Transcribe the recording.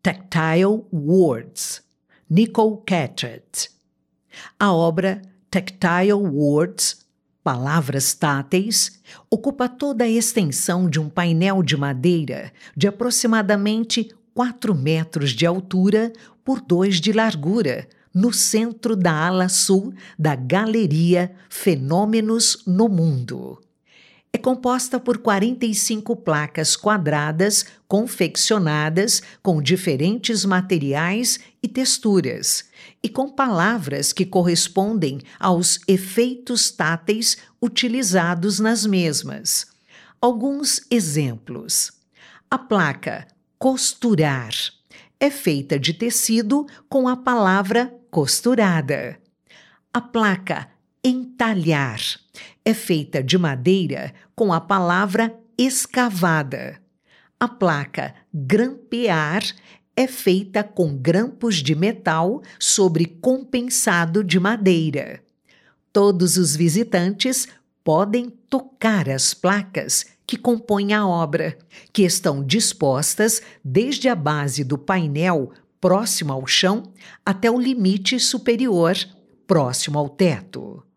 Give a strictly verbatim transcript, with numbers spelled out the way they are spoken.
Tactile Words, Nicole Cattett. A obra Tactile Words, Palavras Táteis, ocupa toda a extensão de um painel de madeira de aproximadamente quatro metros de altura por dois de largura, no centro da ala sul da Galeria Fenômenos no Mundo. É composta por quarenta e cinco placas quadradas confeccionadas com diferentes materiais e texturas e com palavras que correspondem aos efeitos táteis utilizados nas mesmas. Alguns exemplos. A placa costurar é feita de tecido com a palavra costurada. A placa entalhar é feita de madeira com a palavra escavada. A placa grampear é feita com grampos de metal sobre compensado de madeira. Todos os visitantes podem tocar as placas que compõem a obra, que estão dispostas desde a base do painel próximo ao chão até o limite superior, próximo ao teto.